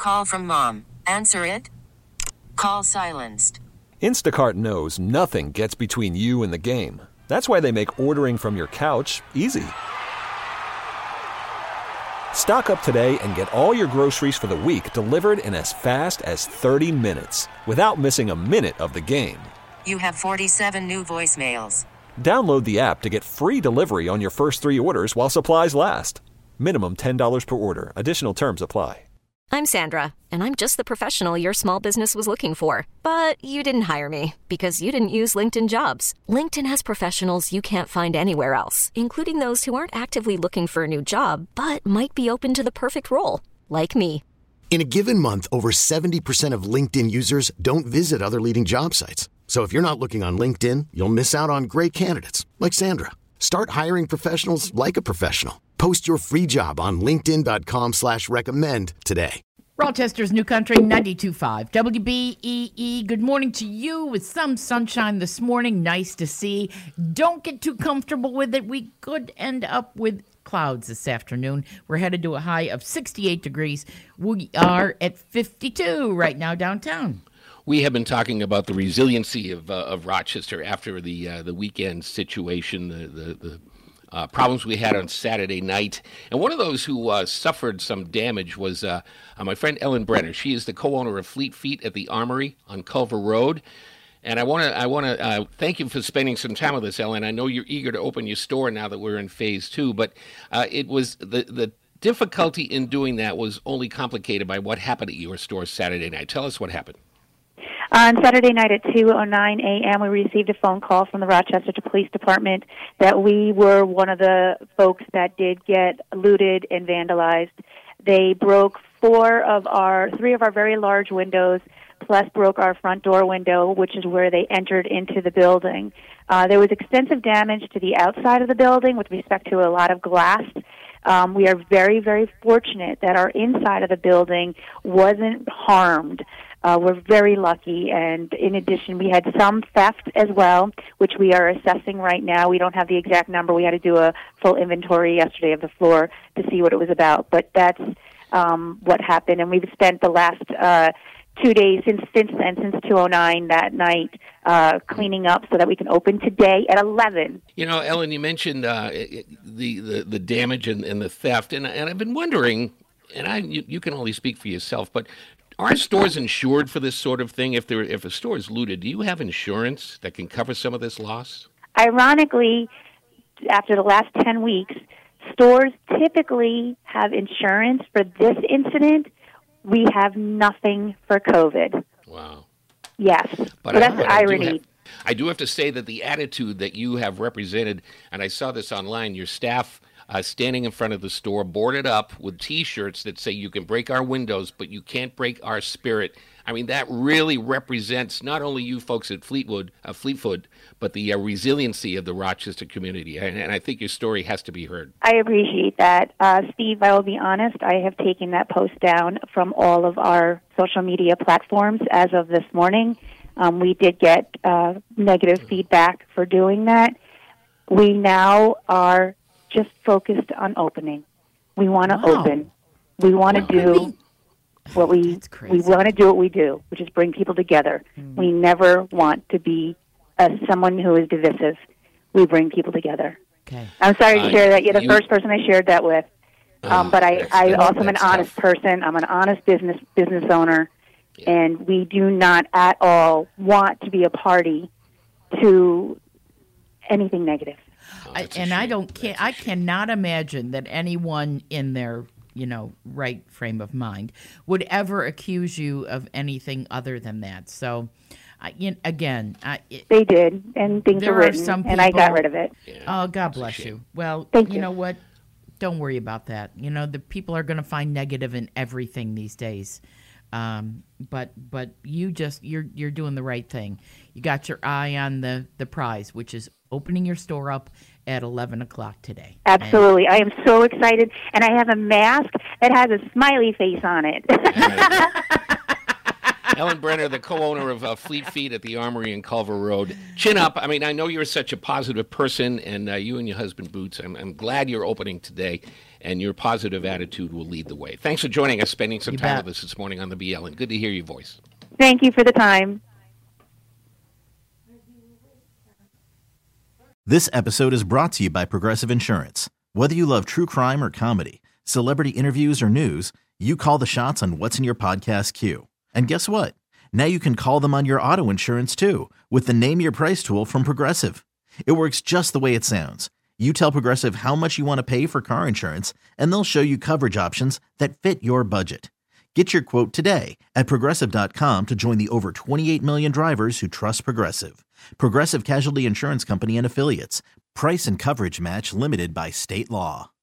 call from mom. Answer it. Call silenced. Instacart knows nothing gets between you and the game. That's why they make ordering from your couch easy. Stock up today and get all your groceries for the week delivered in as fast as 30 minutes without missing a minute of the game. You have 47 new voicemails. Download the app to get free delivery on your first 3 orders while supplies last. Minimum $10 per order. Additional terms apply. I'm Sandra, and I'm just the professional your small business was looking for. But you didn't hire me because you didn't use LinkedIn Jobs. LinkedIn has professionals you can't find anywhere else, including those who aren't actively looking for a new job, but might be open to the perfect role, like me. In a given month, over 70% of LinkedIn users don't visit other leading job sites. So if you're not looking on LinkedIn, you'll miss out on great candidates like Sandra. Start hiring professionals like a professional. Post your free job on linkedin.com/recommend today. Rochester's New Country 92.5 WBEE. Good morning to you with some sunshine this morning. Nice to see. Don't get too comfortable with it. We could end up with clouds this afternoon. We're headed to a high of 68 degrees. We are at 52 right now downtown. We have been talking about the resiliency of Rochester after the weekend situation, the problems we had on Saturday night. And one of those who suffered some damage was my friend Ellen Brenner. She is the co-owner of Fleet Feet at the Armory on Culver Road. And I want to thank you for spending some time with us, Ellen. I know you're eager to open your store now that we're in phase 2, but it was the difficulty in doing that was only complicated by what happened at your store Saturday night. Tell us what happened. On Saturday night at 2:09 a.m., we received a phone call from the Rochester Police Department that we were one of the folks that did get looted and vandalized. They broke three of our very large windows, plus broke our front door window, which is where they entered into the building. There was extensive damage to the outside of the building with respect to a lot of glass. We are very, very fortunate that our inside of the building wasn't harmed. We're very lucky, and in addition, we had some theft as well, which we are assessing right now. We don't have the exact number. We had to do a full inventory yesterday of the floor to see what it was about, but that's what happened, and we've spent the last 2 days since 2:09 that night cleaning up so that we can open today at 11. You know, Ellen, you mentioned the damage and the theft, and I've been wondering, and you can only speak for yourself, but are stores insured for this sort of thing? If a store is looted, do you have insurance that can cover some of this loss? Ironically, after the last 10 weeks, stores typically have insurance for this incident. We have nothing for COVID. Wow. Yes. But so that's the irony. I do have to say that the attitude that you have represented, and I saw this online, your staff standing in front of the store, boarded up with T-shirts that say you can break our windows, but you can't break our spirit. I mean, that really represents not only you folks at Fleetwood, but the resiliency of the Rochester community. And I think your story has to be heard. I appreciate that. Steve, I will be honest, I have taken that post down from all of our social media platforms as of this morning. We did get negative feedback for doing that. We now are just focused on opening. We want to open. We want to do what we want to do what we do, which is bring people together. We never want to be someone who is divisive. We bring people together. Okay. I'm sorry to share that. You're the first person I shared that with. But I also am an honest person. I'm an honest business owner, and we do not at all want to be a party to anything negative. I cannot imagine that anyone in their, right frame of mind would ever accuse you of anything other than that. So, they did, and things were written, and I got rid of it. Yeah, oh, God bless you. Well, you know what? Don't worry about that. The people are going to find negative in everything these days. But you're doing the right thing. You got your eye on the prize, which is opening your store up at 11 o'clock today. Absolutely. I am so excited, and I have a mask that has a smiley face on it. Ellen Brenner, the co-owner of Fleet Feet at the Armory in Culver Road. Chin up. I mean, I know you're such a positive person, and you and your husband, Boots, I'm glad you're opening today. and your positive attitude will lead the way. Thanks for joining us, spending some You time bet. with us this morning on the BLN. Good to hear your voice. Thank you for the time. This episode is brought to you by Progressive Insurance. Whether you love true crime or comedy, celebrity interviews or news, you call the shots on what's in your podcast queue. And guess what? Now you can call them on your auto insurance too with the Name Your Price tool from Progressive. It works just the way it sounds. You tell Progressive how much you want to pay for car insurance, and they'll show you coverage options that fit your budget. Get your quote today at Progressive.com to join the over 28 million drivers who trust Progressive. Progressive Casualty Insurance Company and Affiliates. Price and coverage match limited by state law.